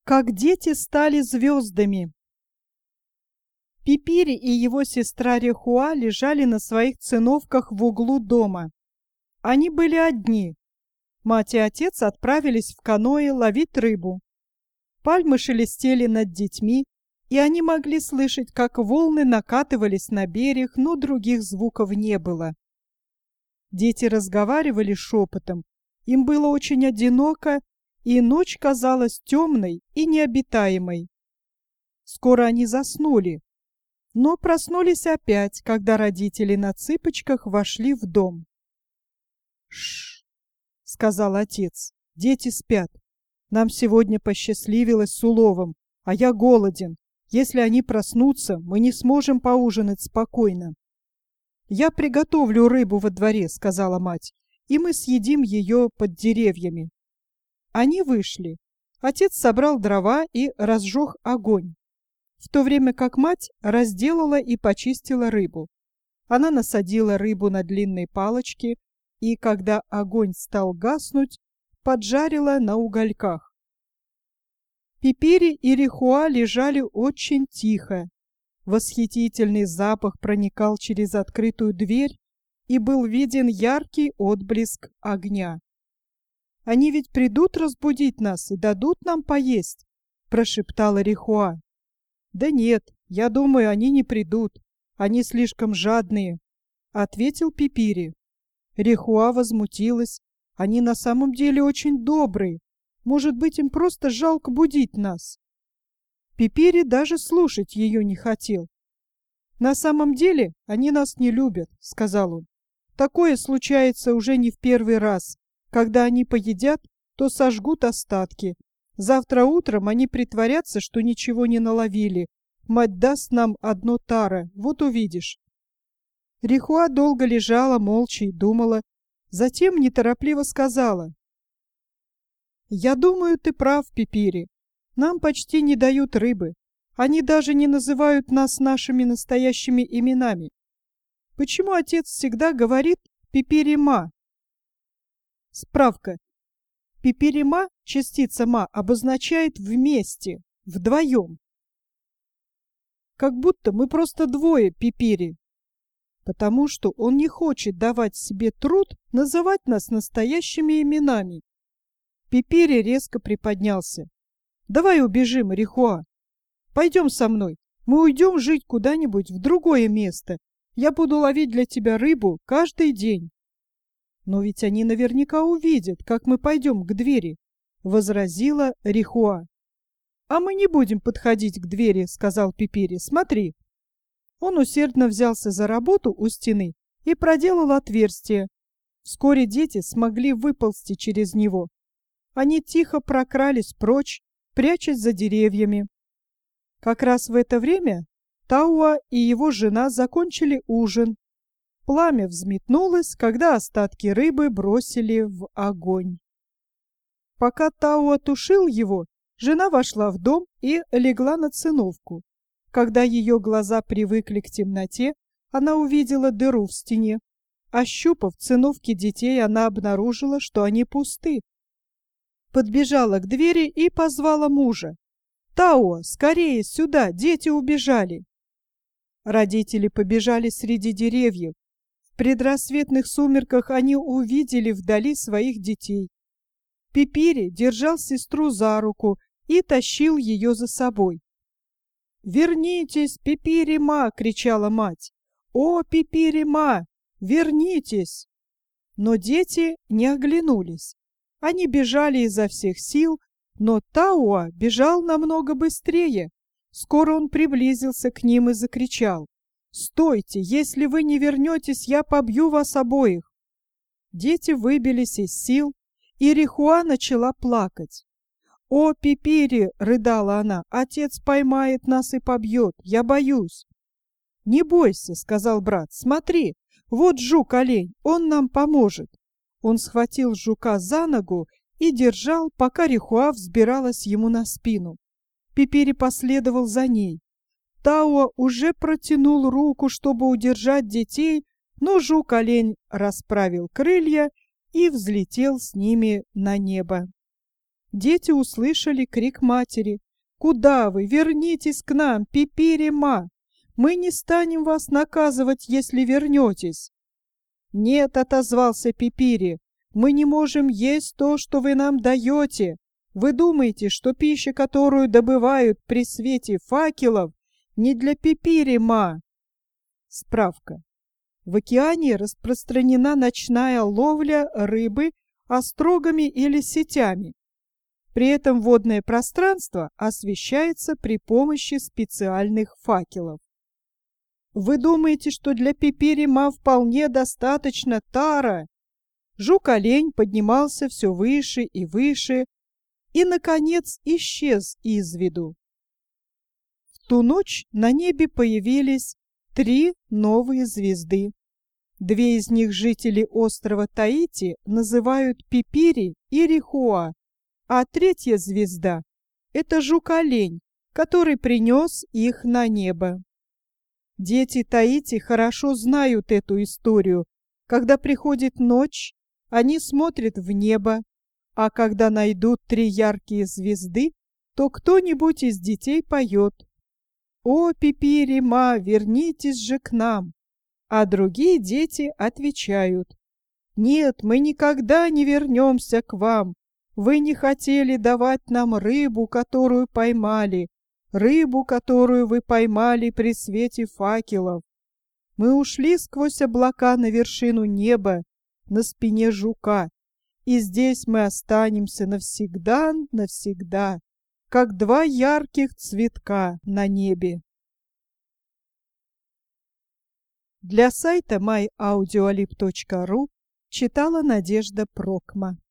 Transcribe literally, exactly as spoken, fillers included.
Как дети стали звездами. Пипири и его сестра Рихуа лежали на своих циновках в углу дома. Они были одни. Мать и отец отправились в каноэ ловить рыбу. Пальмы шелестели над детьми, и они могли слышать, как волны накатывались на берег, но других звуков не было. Дети разговаривали шепотом. Им было очень одиноко, и ночь казалась темной и необитаемой. Скоро они заснули, но проснулись опять, когда родители на цыпочках вошли в дом. «Ш-ш-ш», сказал отец, — «дети спят. Нам сегодня посчастливилось с уловом, а я голоден. Если они проснутся, мы не сможем поужинать спокойно». «Я приготовлю рыбу во дворе», — сказала мать, — «и мы съедим ее под деревьями». Они вышли. Отец собрал дрова и разжег огонь, в то время как мать разделала и почистила рыбу. Она насадила рыбу на длинные палочки и, когда огонь стал гаснуть, поджарила на угольках. Пипири и Рихуа лежали очень тихо. Восхитительный запах проникал через открытую дверь, и был виден яркий отблеск огня. «Они ведь придут разбудить нас и дадут нам поесть», — прошептала Рихуа. «Да нет, я думаю, они не придут. Они слишком жадные», — ответил Пипири. Рихуа возмутилась. «Они на самом деле очень добрые. Может быть, им просто жалко будить нас?» Пипири даже слушать ее не хотел. «На самом деле они нас не любят», — сказал он. «Такое случается уже не в первый раз. Когда они поедят, то сожгут остатки. Завтра утром они притворятся, что ничего не наловили. Мать даст нам одно таро, вот увидишь». Рихуа долго лежала молча и думала. Затем неторопливо сказала: «Я думаю, ты прав, Пипири. Нам почти не дают рыбы. Они даже не называют нас нашими настоящими именами. Почему отец всегда говорит «Пипири-ма»?» Справка. Пипири-ма, частица «ма», обозначает «вместе», «вдвоем». Как будто мы просто двое Пипири. Потому что он не хочет давать себе труд называть нас настоящими именами. Пипири резко приподнялся. «Давай убежим, Рихуа. Пойдем со мной. Мы уйдем жить куда-нибудь в другое место. Я буду ловить для тебя рыбу каждый день». «Но ведь они наверняка увидят, как мы пойдем к двери», — возразила Рихуа. «А мы не будем подходить к двери», — сказал Пипири. «Смотри». Он усердно взялся за работу у стены и проделал отверстие. Вскоре дети смогли выползти через него. Они тихо прокрались прочь, прячась за деревьями. Как раз в это время Тауа и его жена закончили ужин. Пламя взметнулось, когда остатки рыбы бросили в огонь. Пока Тауа тушил его, жена вошла в дом и легла на циновку. Когда ее глаза привыкли к темноте, она увидела дыру в стене. Ощупав циновки детей, она обнаружила, что они пусты. Подбежала к двери и позвала мужа. «Тауа, скорее сюда, дети убежали!» Родители побежали среди деревьев. В предрассветных сумерках они увидели вдали своих детей. Пипири держал сестру за руку и тащил ее за собой. «Вернитесь, Пипири-ма!» — кричала мать. «О, Пипири-ма! Вернитесь!» Но дети не оглянулись. Они бежали изо всех сил, но Тауа бежал намного быстрее. Скоро он приблизился к ним и закричал: «Стойте! Если вы не вернетесь, я побью вас обоих!» Дети выбились из сил, и Рихуа начала плакать. «О, Пипири!» — рыдала она. «Отец поймает нас и побьет. Я боюсь». «Не бойся», — сказал брат. «Смотри, вот жук-олень, он нам поможет». Он схватил жука за ногу и держал, пока Рихуа взбиралась ему на спину. Пипири последовал за ней. Тауа уже протянул руку, чтобы удержать детей, но жук-олень расправил крылья и взлетел с ними на небо. Дети услышали крик матери. «Куда вы? Вернитесь к нам, Пипири-ма! Мы не станем вас наказывать, если вернетесь!» «Нет», — отозвался Пипири, — «мы не можем есть то, что вы нам даете. Вы думаете, что пища, которую добывают при свете факелов, не для Пипири-ма?» Справка. В океане распространена ночная ловля рыбы острогами или сетями. При этом водное пространство освещается при помощи специальных факелов. Вы думаете, что для Пипири-ма вполне достаточно тара? Жук-олень поднимался все выше и выше и, наконец, исчез из виду. В ту ночь на небе появились три новые звезды. Две из них жители острова Таити называют Пипири и Рихуа, а третья звезда – это жук-олень, который принес их на небо. Дети Таити хорошо знают эту историю. Когда приходит ночь, они смотрят в небо, а когда найдут три яркие звезды, то кто-нибудь из детей поет: «О, Пипири-ма, вернитесь же к нам!» А другие дети отвечают: «Нет, мы никогда не вернемся к вам. Вы не хотели давать нам рыбу, которую поймали, рыбу, которую вы поймали при свете факелов. Мы ушли сквозь облака на вершину неба, на спине жука, и здесь мы останемся навсегда, навсегда, как два ярких цветка на небе». Для сайта май аудиолиб точка ру читала Надежда Прокма.